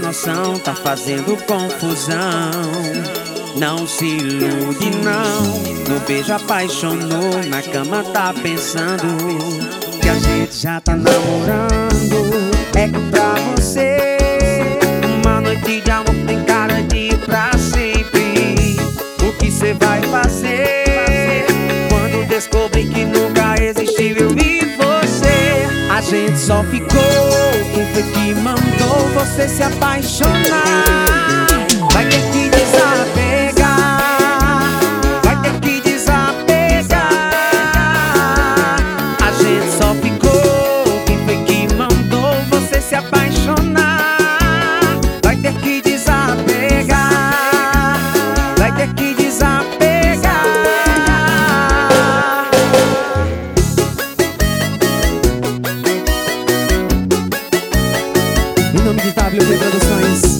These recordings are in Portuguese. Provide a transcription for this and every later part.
noção, tá fazendo confusão. Não se ilude não, no beijo apaixonou, na cama tá pensando que a gente já tá namorando. É que pra você uma noite de amor tem cara de ir pra sempre. O que cê vai fazer quando descobrir que nunca existiu eu e você? A gente só ficou, quem foi que mandou você se apaixonar? Vai ter que desapegar, vai ter que desapegar. A gente só ficou, quem foi que mandou você se apaixonar? Vai ter que desapegar, vai ter que desapegar. Em nome de WP Produções,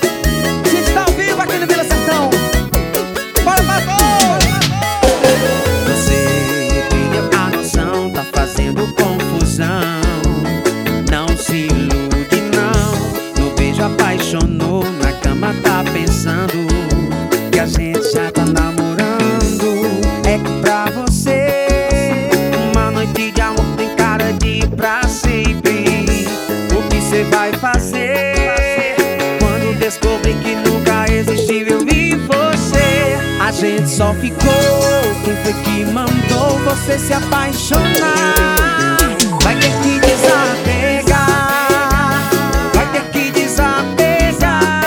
apaixonou, na cama tá pensando que a gente já tá namorando. É que pra você uma noite de amor tem cara de ir pra sempre. O que cê vai fazer quando descobrir que nunca existiu eu e você? A gente só ficou, quem foi que mandou você se apaixonar? Vai ter que desapegar, vai ter que desapegar.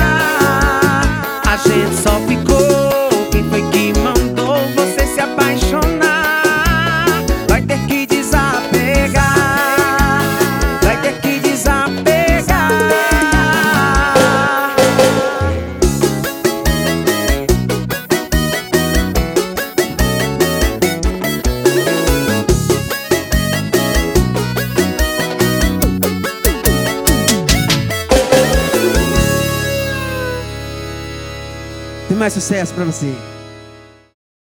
A gente só ficou, quem foi que mandou você se apaixonar? Vai ter que desapegar, vai ter que desapegar. Tem mais sucesso pra você.